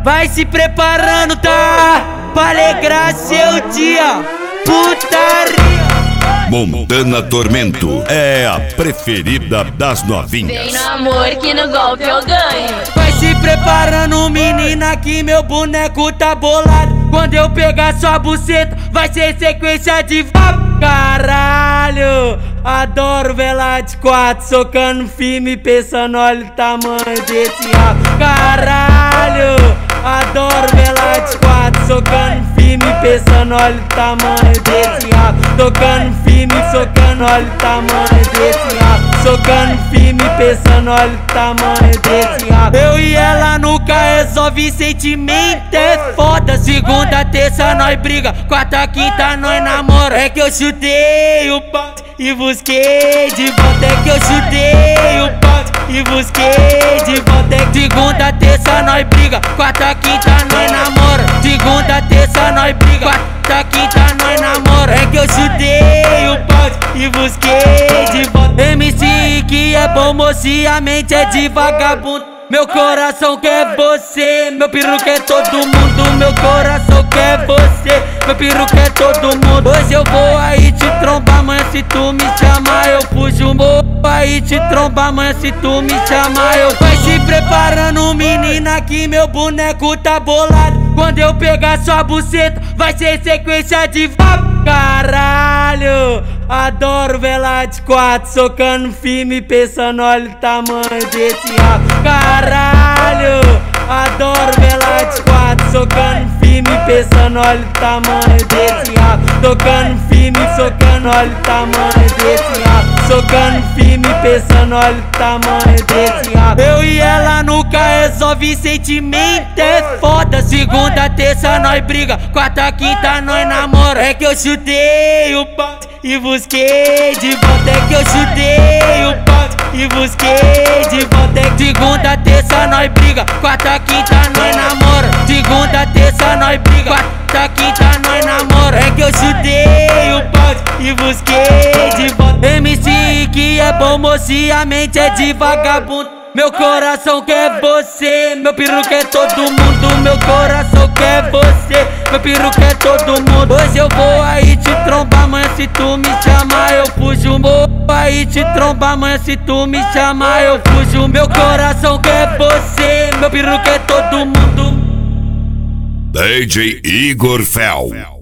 Vai se preparando, tá? Pra alegrar seu dia. Putaria. Montana Tormento é a preferida das novinhas. Vem no amor que no golpe eu ganho. Vai se preparando, menina, que meu boneco tá bolado. Quando eu pegar sua buceta, vai ser sequência de caralho. Adoro vela de 4, socando firme, pensando, olha o tamanho desse rabo. Caralho, adoro vela de 4, socando firme, pensando, olha o tamanho desse rabo. Tocando firme, socando, olha o tamanho desse rabo. Socando firme, pensando, olha o tamanho desse rabo. Eu e ela nunca resolve, sentimento é foda. Segunda, terça nós briga, quarta, quinta nós namora. É que eu chutei o pau e busquei de volta. É que eu chutei o pau e busquei de volta. É que segunda, terça nós briga, quarta, quinta nós namora. Segunda, terça nós briga, quarta, quinta nós namora. É que eu chutei o pau e busquei de volta. MC que é bom moço e a mente é de vagabundo. Meu coração quer você, meu peru quer todo mundo. Meu coração quer você, meu peru quer todo mundo. Hoje eu vou aí te trombar, amanhã se tu me chamar eu fujo. Vou aí te trombar, amanhã se tu me chamar eu fujo. Vai se preparando, menina, que meu boneco tá bolado. Quando eu pegar sua buceta, vai ser sequência de caralho. Adoro vela de 4, socando firme, pensando, olha o tamanho desse rabo. Caralho, adoro vela de 4, socando firme, pensando, olha o tamanho desse rabo. Tocando firme, socando, olha o tamanho desse rabo. Socando firme, pensando, olha o tamanho desse rabo. Eu e ela nunca resolve, sentimento é foda. Segunda, terça nós briga, quarta, quinta nós namora. É que eu chutei o pau e busquei de volta. É que eu chutei o pau e busquei de volta. É que segunda, terça nós briga, quarta, quinta nós namora. Segunda, terça nós briga, quarta, quinta nós namora. É que eu chutei o pau e busquei de volta. MC que é bom moço e a mente é de vagabundo. Meu coração quer você, meu peru quer todo mundo. Meu coração quer você, meu peru quer todo mundo. Hoje eu vou aí te trombar, amanhã se tu me chamar eu fujo. Vou aí te trombar, amanhã se tu me chamar eu fujo. Meu coração quer você, meu peru quer todo mundo. DJ Igor Fel.